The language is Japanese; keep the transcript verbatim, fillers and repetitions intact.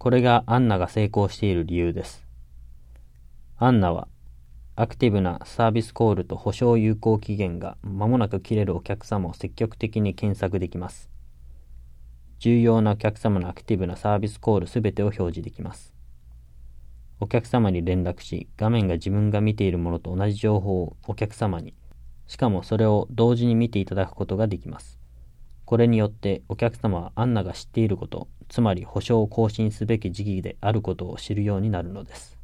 これがアンナが成功している理由です。アンナはアクティブなサービスコールと保証有効期限が間もなく切れるお客様を積極的に検索できます。重要なお客様のアクティブなサービスコールすべてを表示できます。お客様に連絡し、画面が自分が見ているものと同じ情報をお客様に、しかもそれを同時に見ていただくことができます。これによってお客様はアンナが知っていること、つまり保証を更新すべき時期であることを知るようになるのです。